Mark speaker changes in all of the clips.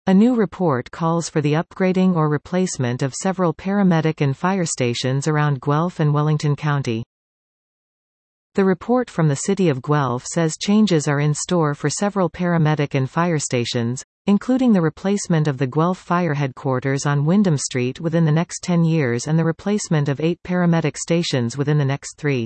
Speaker 1: A new report calls for the upgrading or replacement of several paramedic and fire stations around Guelph and Wellington County. The report from the City of Guelph says changes are in store for several paramedic and fire stations, including the replacement of the Guelph Fire Headquarters on Wyndham Street within the next 10 years and the replacement of 8 paramedic stations within the next 3.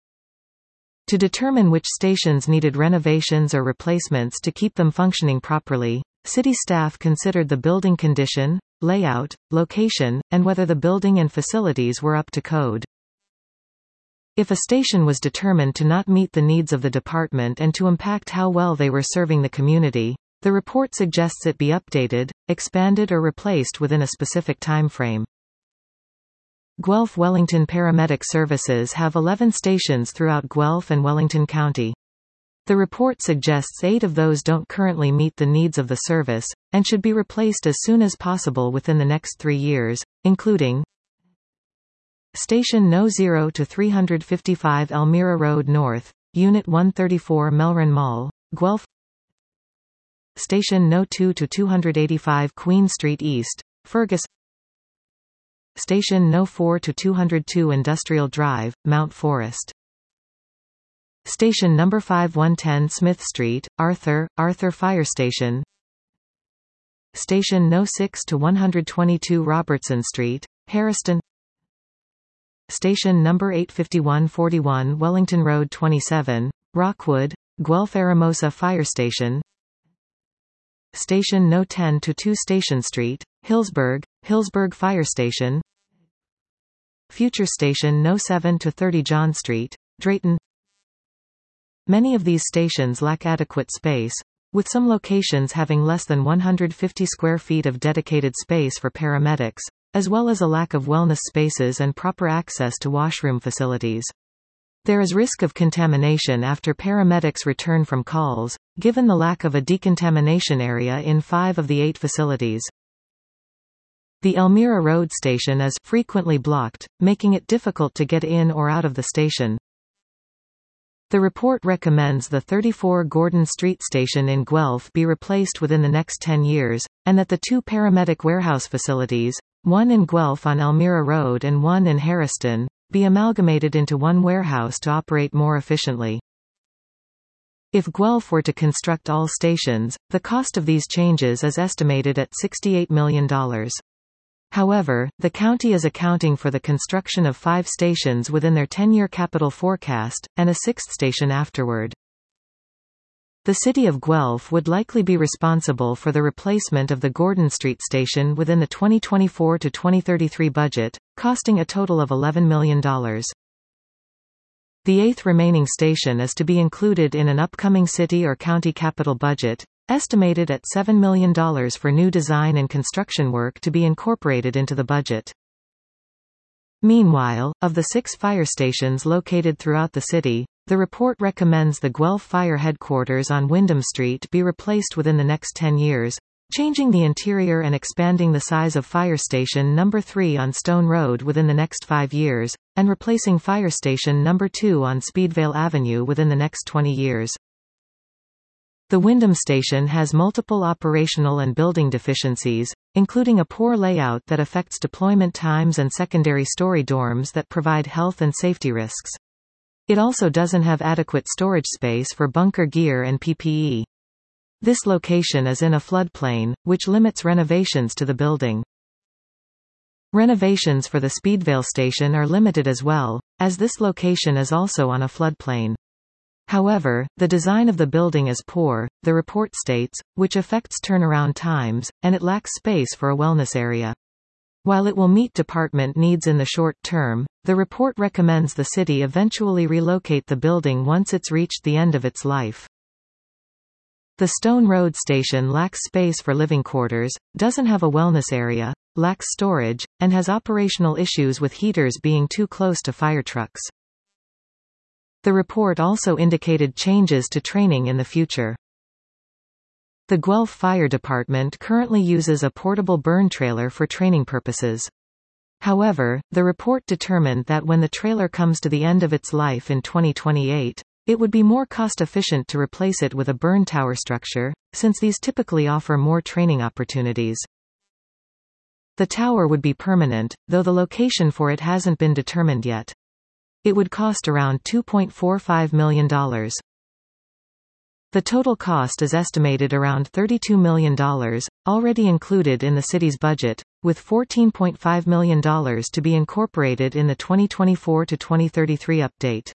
Speaker 1: To determine which stations needed renovations or replacements to keep them functioning properly, city staff considered the building condition, layout, location, and whether the building and facilities were up to code. If a station was determined to not meet the needs of the department and to impact how well they were serving the community, the report suggests it be updated, expanded or replaced within a specific time frame. Guelph-Wellington Paramedic Services have 11 stations throughout Guelph and Wellington County. The report suggests 8 of those don't currently meet the needs of the service, and should be replaced as soon as possible within the next 3 years, including Station No. 0 to 355 Elmira Road North, Unit 134 Melryn Mall, Guelph. Station No. 2 to 285 Queen Street East, Fergus. Station No. 4 to 202 Industrial Drive, Mount Forest. Station No. 5 110 Smith Street, Arthur Fire Station. Station No. 6 to 122 Robertson Street, Harriston. Station No. 85141 Wellington Road 27, Rockwood, Guelph Aramosa Fire Station. Station No. 10 to 2 Station Street, Hillsburg Fire Station. Future Station No. 7 to 30 John Street, Drayton. Many of these stations lack adequate space, with some locations having less than 150 square feet of dedicated space for paramedics, as well as a lack of wellness spaces and proper access to washroom facilities. There is risk of contamination after paramedics return from calls, given the lack of a decontamination area in 5 of the 8 facilities. The Elmira Road station is frequently blocked, making it difficult to get in or out of the station. The report recommends the 34 Gordon Street station in Guelph be replaced within the next 10 years, and that the 2 paramedic warehouse facilities, one in Guelph on Elmira Road and one in Harriston, be amalgamated into one warehouse to operate more efficiently. If Guelph were to construct all stations, the cost of these changes is estimated at $68 million. However, the county is accounting for the construction of 5 stations within their 10-year capital forecast, and a 6th station afterward. The City of Guelph would likely be responsible for the replacement of the Gordon Street station within the 2024 to 2033 budget, costing a total of $11 million. The 8th remaining station is to be included in an upcoming city or county capital budget, estimated at $7 million for new design and construction work to be incorporated into the budget. Meanwhile, of the 6 fire stations located throughout the city, the report recommends the Guelph Fire Headquarters on Wyndham Street be replaced within the next 10 years, changing the interior and expanding the size of Fire Station No. 3 on Stone Road within the next 5 years, and replacing Fire Station No. 2 on Speedvale Avenue within the next 20 years. The Wyndham Station has multiple operational and building deficiencies, including a poor layout that affects deployment times and secondary story dorms that provide health and safety risks. It also doesn't have adequate storage space for bunker gear and PPE. This location is in a floodplain, which limits renovations to the building. Renovations for the Speedvale station are limited as well, as this location is also on a floodplain. However, the design of the building is poor, the report states, which affects turnaround times, and it lacks space for a wellness area. While it will meet department needs in the short term, the report recommends the city eventually relocate the building once it's reached the end of its life. The Stone Road station lacks space for living quarters, doesn't have a wellness area, lacks storage, and has operational issues with heaters being too close to fire trucks. The report also indicated changes to training in the future. The Guelph Fire Department currently uses a portable burn trailer for training purposes. However, the report determined that when the trailer comes to the end of its life in 2028, It would be more cost-efficient to replace it with a burn tower structure, since these typically offer more training opportunities. The tower would be permanent, though the location for it hasn't been determined yet. It would cost around $2.45 million. The total cost is estimated around $32 million, already included in the city's budget, with $14.5 million to be incorporated in the 2024 to 2033 update.